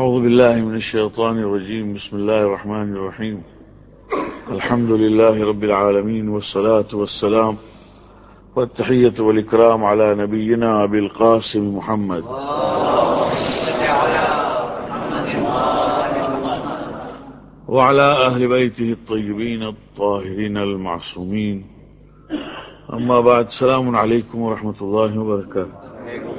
أعوذ بالله من الشيطان الرجيم بسم الله الرحمن الرحيم الحمد لله رب العالمين والصلاة والسلام والتحية والإكرام على نبينا أبي القاسم محمد وعلى أهل بيته الطيبين الطاهرين المعصومين أما بعد السلام عليكم ورحمة الله وبركاته.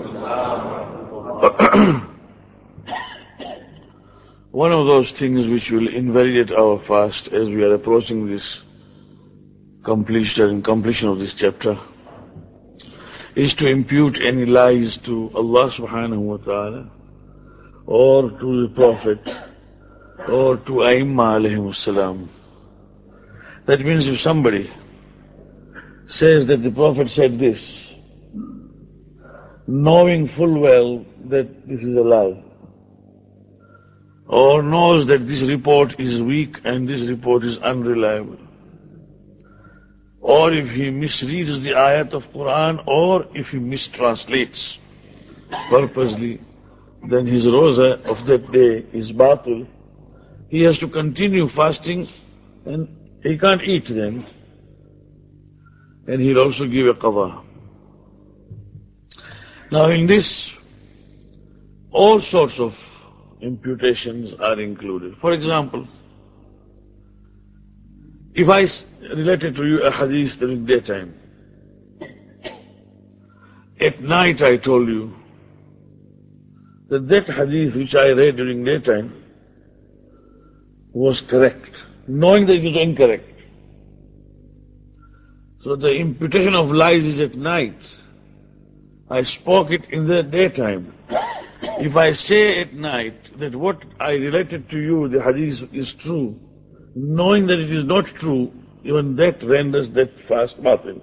One of those things which will invalidate our fast as we are approaching this completion of this chapter is to impute any lies to Allah subhanahu wa ta'ala or to the Prophet or to Aimma alayhimus salam. That means if somebody says that the Prophet said this, knowing full well that this is a lie, or knows that this report is weak and this report is unreliable, or if he misreads the ayat of Quran, or if he mistranslates purposely, then his roza of that day is batil. He has to continue fasting and he can't eat then, and he'll also give a qada. Now in this, all sorts of imputations are included. For example, if I related to you a hadith during daytime, at night I told you that that hadith which I read during daytime was correct, knowing that it was incorrect. So the imputation of lies is at night. I spoke it in the daytime. If I say at night that what I related to you, the hadith, is true, knowing that it is not true, even that renders that fast batil.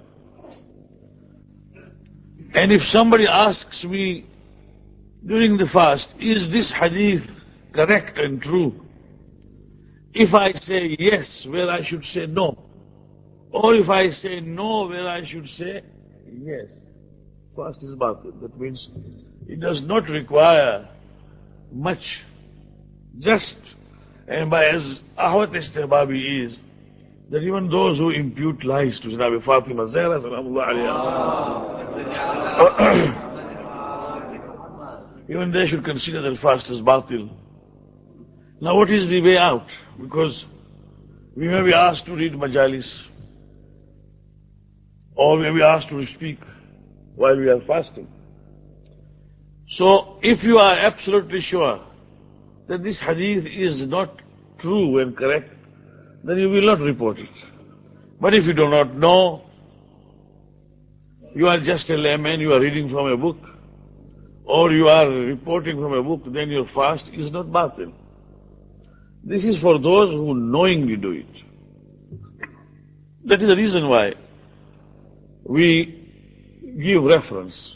And if somebody asks me during the fast, is this hadith correct and true? If I say yes, where I should say no, or if I say no, where I should say yes, fast is batil. That means it does not require much. Just, and by as ahwat istihbabi is, that even those who impute lies to Janabi Fatima Zahra sallallahu alayha, even they should consider that fast as batil. Now what is the way out? Because we may be asked to read majalis, or we may be asked to speak while we are fasting. So, if you are absolutely sure that this hadith is not true and correct, then you will not report it. But if you do not know, you are just a layman, you are reading from a book, or you are reporting from a book, then your fast is not batil. This is for those who knowingly do it. That is the reason why we give reference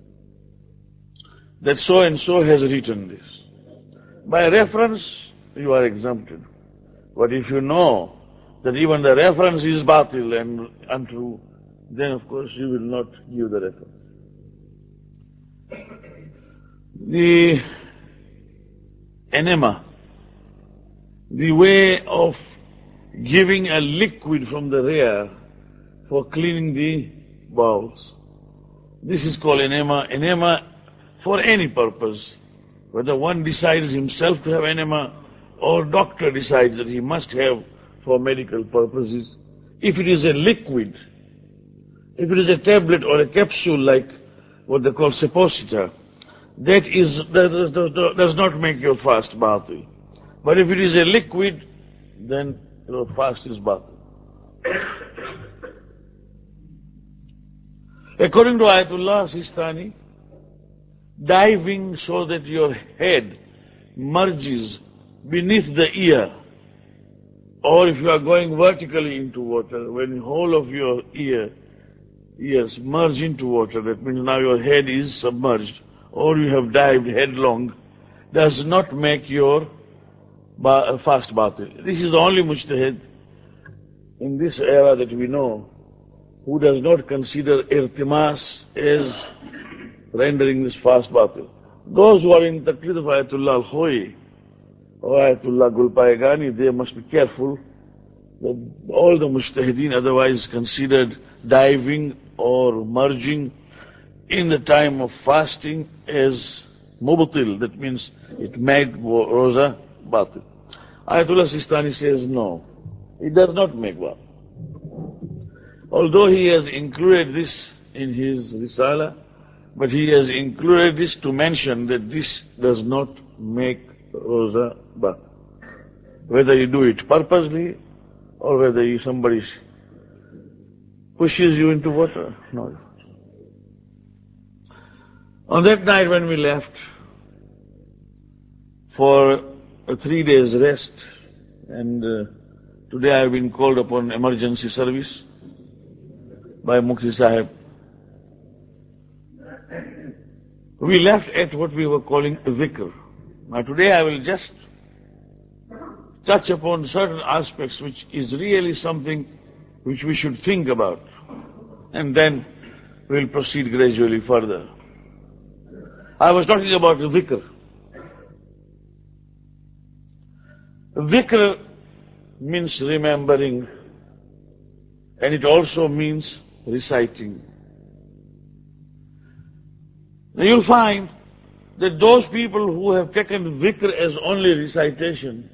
that so and so has written this. By reference, you are exempted. But if you know that even the reference is batil and untrue, then of course you will not give the reference. The enema, the way of giving a liquid from the rear for cleaning the bowels, this is called enema. Enema for any purpose, whether one decides himself to have enema or doctor decides that he must have for medical purposes. If it is a liquid, if it is a tablet or a capsule like what they call suppositor, that does not make your fast batil. But if it is a liquid, then your fast is batil. According to Ayatullah Sistani, diving so that your head merges beneath the ear, or if you are going vertically into water, when the whole of your ears merge into water, that means now your head is submerged, or you have dived headlong, does not make your fast batil. This is the only mujtahid in this era that we know who does not consider irtimas as rendering this fast batil. Those who are in Taqlid of Ayatullah al-Khoyi, Ayatullah Gulpayegani, they must be careful that all the mujtahideen otherwise considered diving or merging in the time of fasting as mubtil, that means it made roza batil. Ayatullah Sistani says no, it does not make batil. Although he has included this in his Risala, but he has included this to mention that this does not make roza batil. Whether you do it purposely or whether somebody pushes you into water, no. On that night when we left for a 3 days rest, and today I have been called upon emergency service by Mukti Sahib. We left at what we were calling a dhikr. Now today I will just touch upon certain aspects which is really something which we should think about, and then we'll proceed gradually further. I was talking about dhikr. Dhikr means remembering, and it also means reciting. Now you'll find that those people who have taken dhikr as only recitation,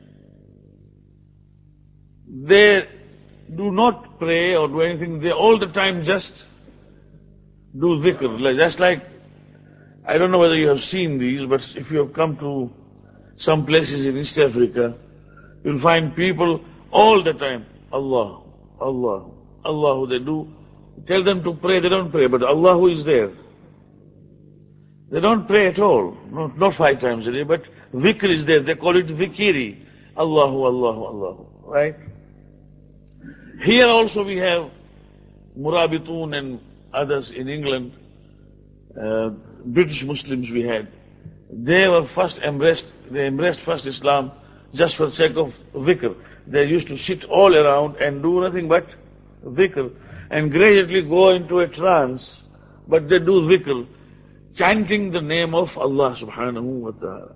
they do not pray or do anything, they all the time just do dhikr. Just like, I don't know whether you have seen these, but if you have come to some places in East Africa, you'll find people all the time, Allah, Allah, Allah, they do. Tell them to pray, they don't pray, but Allah is there. They don't pray at all, not 5 times a day, but dhikr is there. They call it dhikiri, Allahu, Allahu, Allahu, right? Here also we have Murabitun and others in England, British Muslims we had. They were they embraced first Islam just for the sake of dhikr. They used to sit all around and do nothing but dhikr, and gradually go into a trance, but they do dhikr, chanting the name of Allah subhanahu wa ta'ala.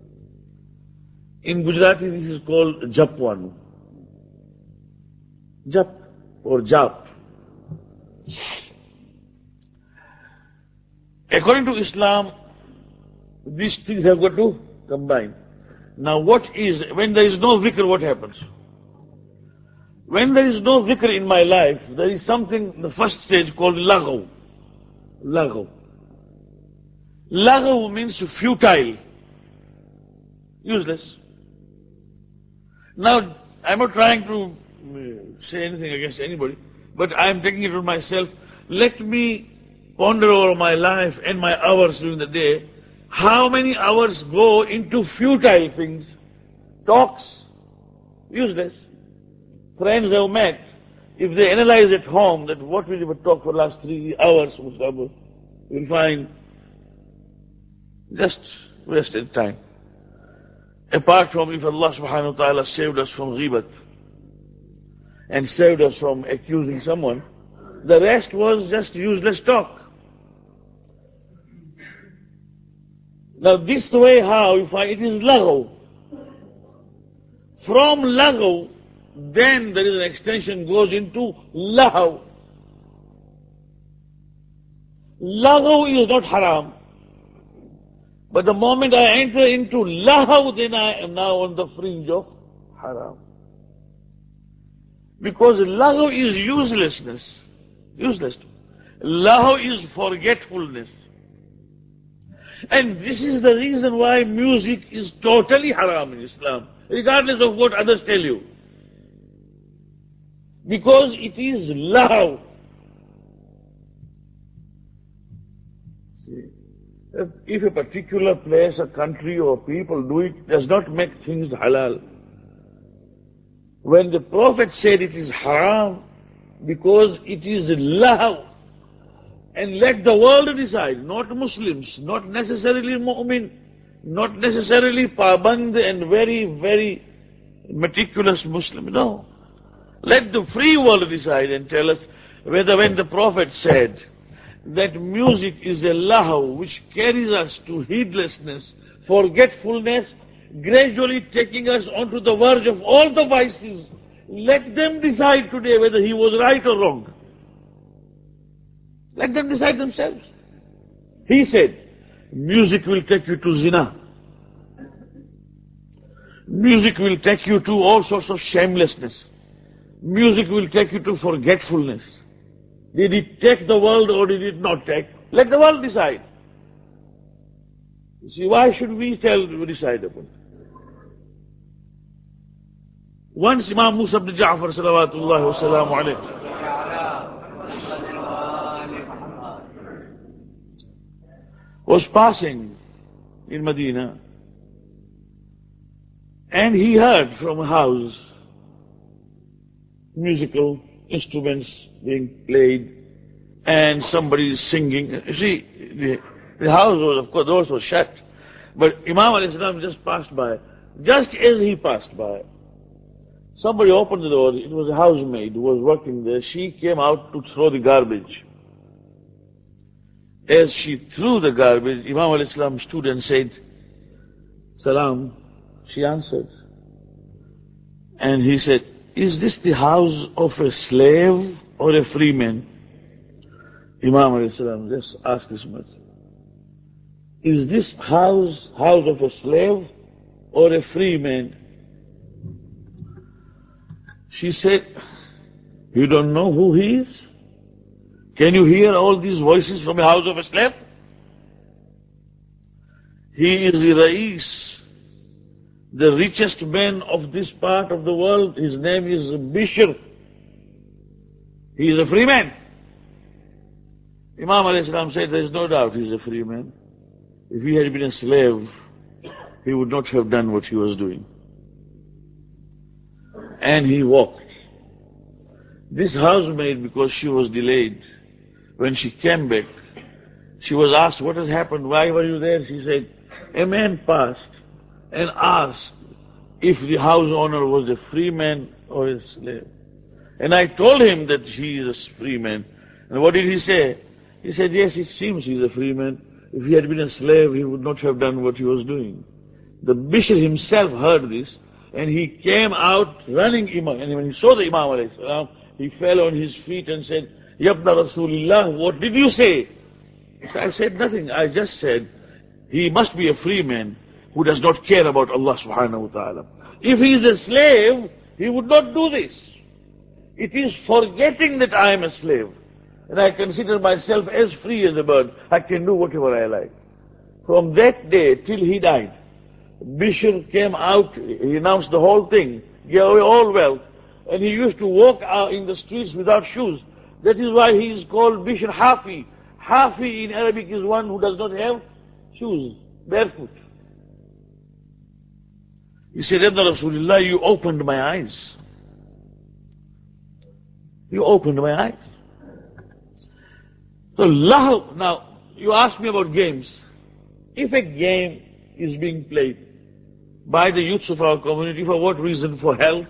In Gujarati this is called Japwanu. Jap or Jap. According to Islam, these things have got to combine. Now when there is no dhikr, what happens? When there is no dhikr in my life, there is something, the first stage called laghaw. Laghaw. Laghaw means futile, useless. Now, I'm not trying to say anything against anybody, but I'm taking it on myself. Let me ponder over my life and my hours during the day. How many hours go into futile things? Talks, useless. Friends have met. If they analyze at home that what we would talk for the last 3 hours, you'll find just wasted time. Apart from if Allah subhanahu wa ta'ala saved us from ghibat and saved us from accusing someone, the rest was just useless talk. Now this way how you find it is laghaw. From laghaw, then there is an extension goes into lahaw. Laghaw is not haram. But the moment I enter into lahaw, then I am now on the fringe of haram. Because lahaw is uselessness. Useless. Lahaw is forgetfulness. And this is the reason why music is totally haram in Islam, regardless of what others tell you. Because it is lahaw. If a particular place, a country or people do it, does not make things halal. When the Prophet said it is haram, because it is lahaw, and let the world decide, not Muslims, not necessarily mu'min, not necessarily paband and very, very meticulous Muslim, no. Let the free world decide and tell us whether when the Prophet said that music is a lahaw which carries us to heedlessness, forgetfulness, gradually taking us onto the verge of all the vices. Let them decide today whether he was right or wrong. Let them decide themselves. He said, music will take you to zina. Music will take you to all sorts of shamelessness. Music will take you to forgetfulness. Did it take the world or did it not take? Let the world decide. You see, why should we decide upon it? Once Imam Musa ibn Ja'far salawatullahi wa salamu alayhi was passing in Medina, and he heard from a house musical instruments being played and somebody is singing. You see, the house was, of course, doors were shut, but Imam alayhi salam just passed by. Just as he passed by, somebody opened the door. It was a housemaid who was working there. She came out to throw the garbage. As she threw the garbage, Imam alayhi salam stood and said, "Salam." She answered. And he said, "Is this the house of a slave or a free man?" Imam alayhi salam just asked this much. Is this house of a slave or a free man? She said, "You don't know who he is? Can you hear all these voices from a house of a slave? He is the Rais, the richest man of this part of the world. His name is Bishr. He is a free man." Imam alayhi salam said, "There is no doubt he is a free man. If he had been a slave, he would not have done what he was doing." And he walked. This housemaid, because she was delayed, when she came back, she was asked, "What has happened? Why were you there?" She said, "A man passed and asked if the house owner was a free man or a slave. And I told him that he is a free man." And what did he say? He said, "Yes, it seems he is a free man. If he had been a slave, he would not have done what he was doing." The Bishr himself heard this, and he came out running. And when he saw the Imam alayhi salam, he fell on his feet and said, "Yabna Rasulullah, what did you say?" I said, "Nothing. I just said, he must be a free man who does not care about Allah subhanahu wa ta'ala. If he is a slave, he would not do this. It is forgetting that I am a slave, and I consider myself as free as a bird. I can do whatever I like." From that day till he died, Bishr came out, he announced the whole thing, gave away all wealth, and he used to walk out in the streets without shoes. That is why he is called Bishr Hafi. Hafi in Arabic is one who does not have shoes, barefoot. He said, "Yabna Rasulullah, you opened my eyes. You opened my eyes." So now, you asked me about games. If a game is being played by the youths of our community, for what reason? For health,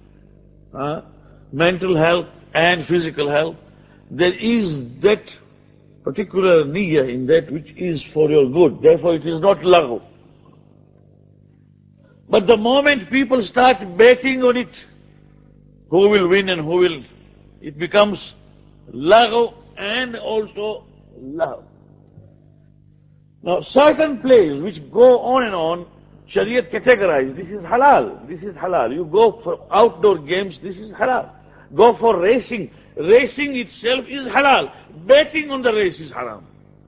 mental health and physical health, there is that particular niyyah in that which is for your good. Therefore it is not laghu. But the moment people start betting on it, who will win and who will, it becomes laghu and also lahu. Now certain plays which go on and on, Shariat categorized, this is halal, this is halal. You go for outdoor games, this is halal. Go for racing. Racing itself is halal. Betting on the race is haram.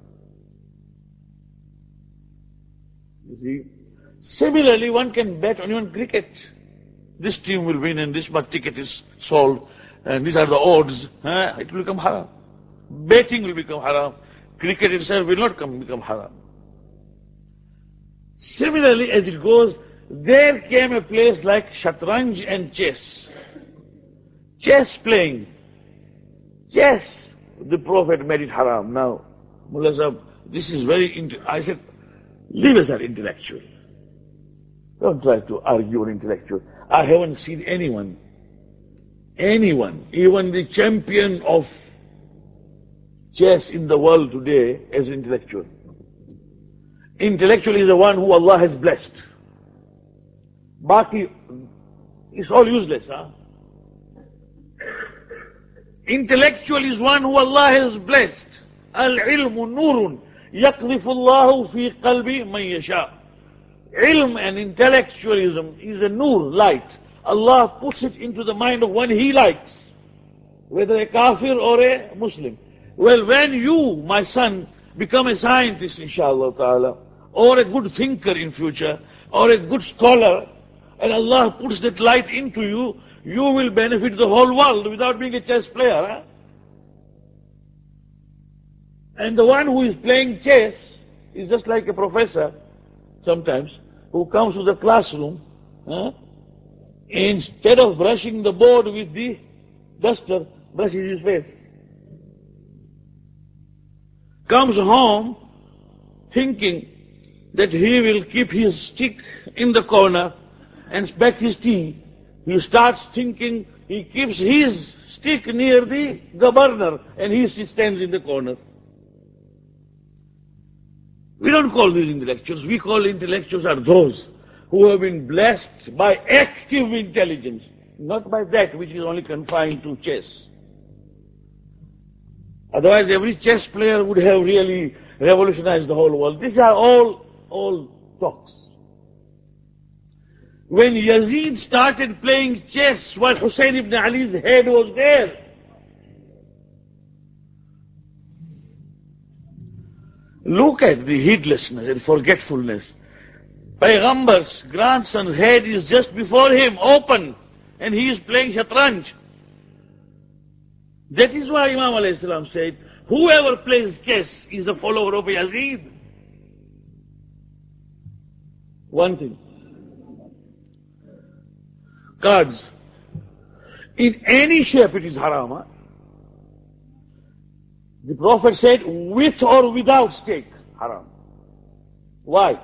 You see? Similarly, one can bet on even cricket. This team will win and this much ticket is sold and these are the odds. It will become haram. Betting will become haram. Cricket itself will not become haram. Similarly, as it goes, there came a place like Shatranj and chess. Chess playing. Chess. The Prophet made it haram. Now, Mullah Sahib, this is very, I said, leave us an intellectual. Don't try to argue an intellectual. I haven't seen anyone, even the champion of chess in the world today as intellectual. Intellectual is the one who Allah has blessed. Baki, it's all useless. Huh? Intellectual is one who Allah has blessed. Al-ilmu nurun yaqdhifu Allahu fi qalbi man yasha. Ilm and intellectualism is a nur, light. Allah puts it into the mind of one He likes, whether a kafir or a Muslim. Well, when you, my son, become a scientist, inshallah ta'ala, or a good thinker in future, or a good scholar, and Allah puts that light into you, you will benefit the whole world without being a chess player. Huh? And the one who is playing chess is just like a professor, sometimes, who comes to the classroom, instead of brushing the board with the duster, brushes his face. Comes home thinking that he will keep his stick in the corner and smack his tea. He starts thinking he keeps his stick near the governor and he stands in the corner. We don't call these intellectuals. We call intellectuals are those who have been blessed by active intelligence, not by that which is only confined to chess. Otherwise, every chess player would have really revolutionized the whole world. These are all talks. When Yazid started playing chess while Hussein ibn Ali's head was there, look at the heedlessness and forgetfulness. Payghambar's grandson's head is just before him, open, and he is playing shatranj. That is why Imam alayhi salam said, whoever plays chess is a follower of Yazid. One thing. Cards. In any shape it is haram. Huh? The Prophet said, with or without stake, haram. Why?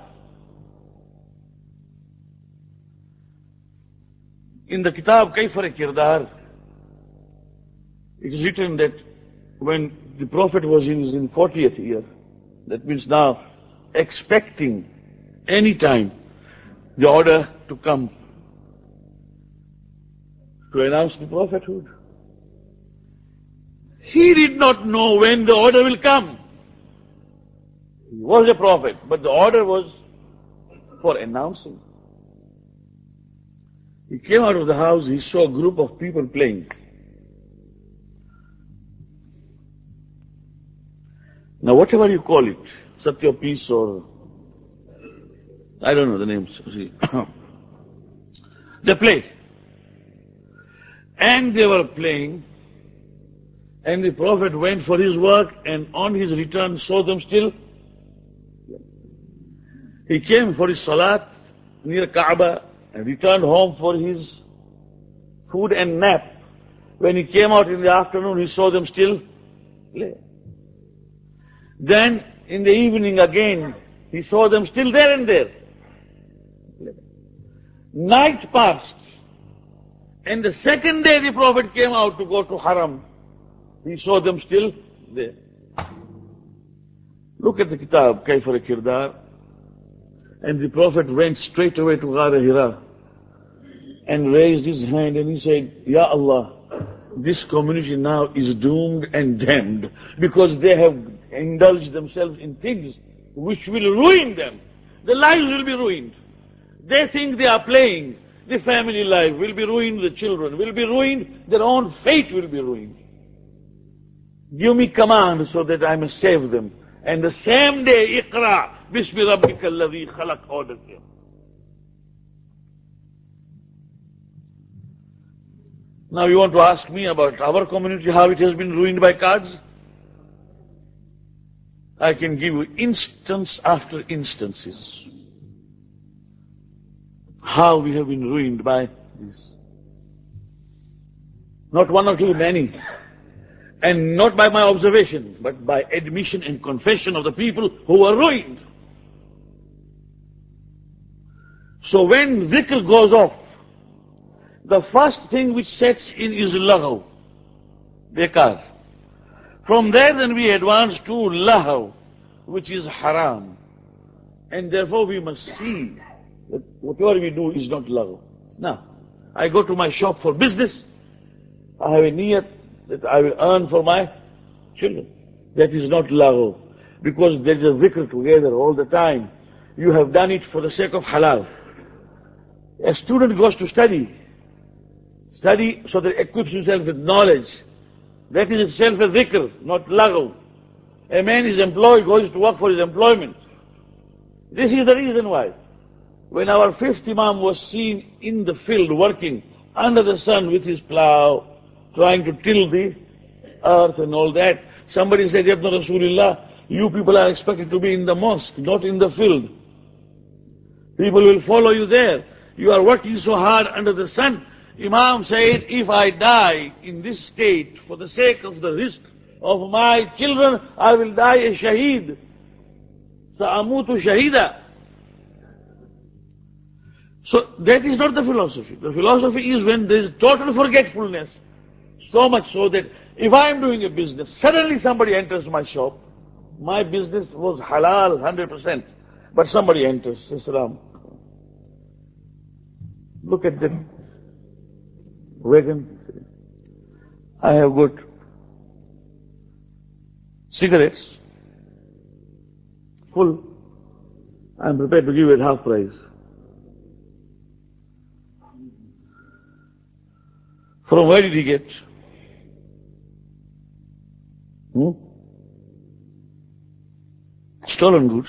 In the Kitab Kayfar Kirdar, it is written that when the Prophet was in his 40th year, that means now expecting any time the order to come to announce the prophethood. He did not know when the order will come. He was a prophet, but the order was for announcing. He came out of the house, he saw a group of people playing. Now whatever you call it, Satya Peace or I don't know the names. They played. And they were playing, and the Prophet went for his work, and on his return saw them still. He came for his salat near Kaaba and returned home for his food and nap. When he came out in the afternoon, he saw them still play. Then in the evening again, he saw them still there and there. Night passed. And the second day the Prophet came out to go to Haram. He saw them still there. Look at the Kitab, Kayfar Kirdar. And the Prophet went straight away to Ghar Hira and raised his hand and he said, Ya Allah, this community now is doomed and damned because they have indulged themselves in things which will ruin them. Their lives will be ruined. They think they are playing. The family life will be ruined, the children will be ruined, their own fate will be ruined. Give me command so that I may save them. And the same day, Iqra, Bismi Rabbika alladhi khalaq, ordered him. Now you want to ask me about our community, how it has been ruined by cards? I can give you instance after instances. How we have been ruined by this. Not one or two, many. And not by my observation, but by admission and confession of the people who were ruined. So when dhikr goes off, the first thing which sets in is laghaw, bekar. From there then we advance to lahaw, which is haram. And therefore we must see that whatever we do is not laghu. Now, I go to my shop for business. I have a niyat that I will earn for my children. That is not laghu. Because there is a dhikr together all the time. You have done it for the sake of halal. A student goes to study so that equips himself with knowledge. That is itself a dhikr, not laghu. A man is employed, goes to work for his employment. This is the reason why. When our fifth Imam was seen in the field working under the sun with his plough, trying to till the earth and all that, somebody said, Ibn Rasulullah, you people are expected to be in the mosque, not in the field. People will follow you there. You are working so hard under the sun. Imam said, if I die in this state for the sake of the risk of my children, I will die a shaheed. Sa'amutu shahida. So that is not the philosophy. The philosophy is when there is total forgetfulness. So much so that if I am doing a business, suddenly somebody enters my shop. My business was halal 100%. But somebody enters, says, Salam. Look at that wagon. I have got cigarettes full. I am prepared to give it half price. From where did he get? Stolen goods.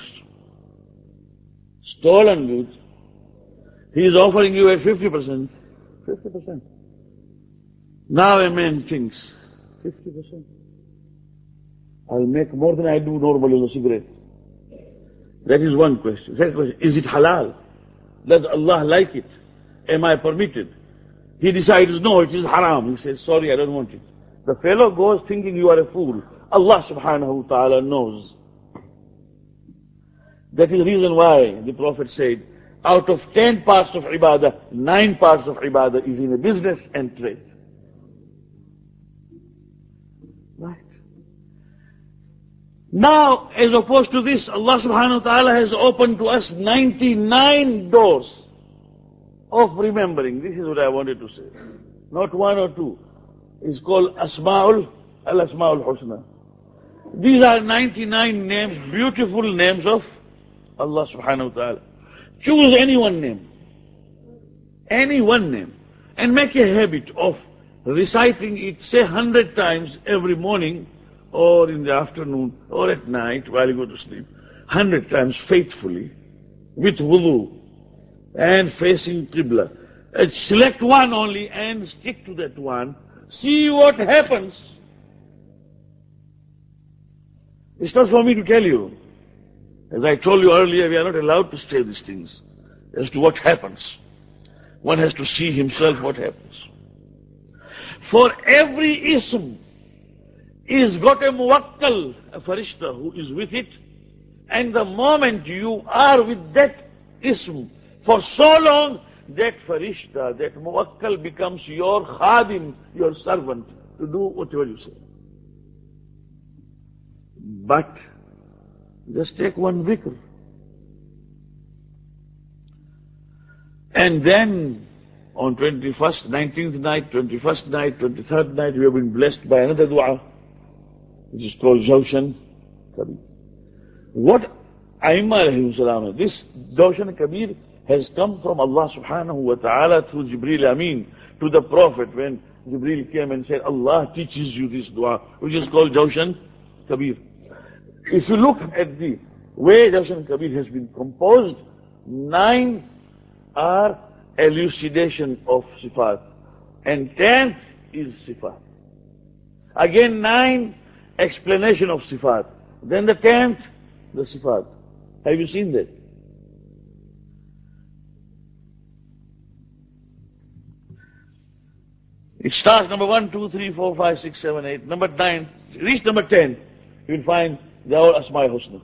Stolen goods. He is offering you at 50%. 50%. Now a man thinks, 50%. I'll make more than I do normally on a cigarette. That is one question. Second question, is it halal? Does Allah like it? Am I permitted? He decides, no, it is haram. He says, sorry, I don't want it. The fellow goes thinking you are a fool. Allah subhanahu wa ta'ala knows. That is the reason why the Prophet said, out of 10 parts of ibadah, 9 parts of ibadah is in a business and trade. Right. Now, as opposed to this, Allah subhanahu wa ta'ala has opened to us 99 doors of remembering. This is what I wanted to say. Not one or two. It's called Asma'ul Husna. These are 99 names, beautiful names of Allah subhanahu wa ta'ala. Choose any one name. Any one name. And make a habit of reciting it, say 100 times every morning, or in the afternoon, or at night while you go to sleep. 100 times faithfully, with wudu, and facing Qibla. And select one only and stick to that one. See what happens. It's not for me to tell you. As I told you earlier, we are not allowed to say these things as to what happens. One has to see himself what happens. For every ism is got a muwakkal, a farishta who is with it, and the moment you are with that ism for so long, that farishta, that muwakkal becomes your khadim, your servant, to do whatever you say. But just take one dhikr. And then on 21st, 19th night, 21st night, 23rd night, we have been blessed by another dua, which is called Jawshan Kabir. What Aimma alayhi salam, this Jawshan Kabir has come from Allah subhanahu wa ta'ala through Jibreel Amin to the Prophet when Jibreel came and said, Allah teaches you this dua, which is called Jawshan Kabir. If you look at the way Jawshan Kabir has been composed, 9 are elucidation of Sifat, and 10th is Sifat. Again 9 explanation of Sifat. Then the 10th, the Sifat. Have you seen that? It starts number 1, 2, 3, 4, 5, 6, 7, 8. Number 9, reach number 10, you will find the all Asma'i Husna.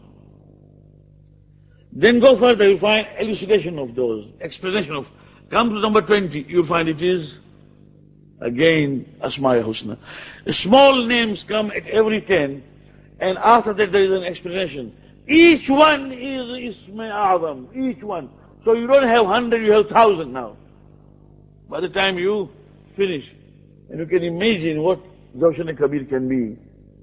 Then go further, you will find elucidation of those, explanation of. Come to number 20, you will find it is again Asma'i Husna. Small names come at every 10, and after that there is an explanation. Each one is Isma A'zam, each one. So you don't have 100, you have 1,000 now. By the time you finish, and you can imagine what Jawshan-e-Kabir can be.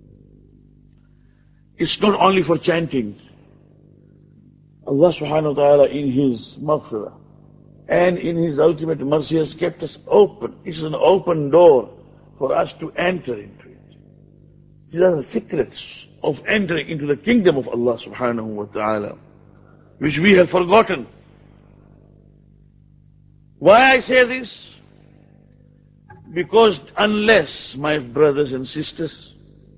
It's not only for chanting. Allah subhanahu wa ta'ala in His maghfirah and in His ultimate mercy has kept us open. It's an open door for us to enter into it. These are the secrets of entering into the kingdom of Allah subhanahu wa ta'ala, which we have forgotten. Why I say this? Because unless, my brothers and sisters,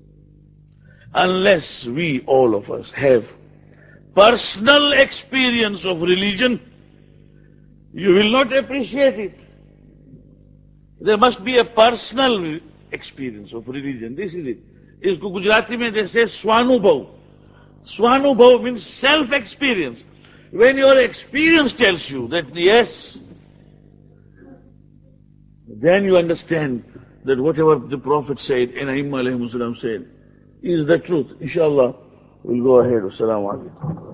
unless we, all of us, have personal experience of religion, you will not appreciate it. There must be a personal experience of religion. This is it. Isko Gujarati mein they say Swanubhav. Swanubhav means self-experience. When your experience tells you that yes, then you understand that whatever the Prophet said and Aimma alayhimus salam said is the truth. Inshallah, we'll go ahead. Assalamu alaikum.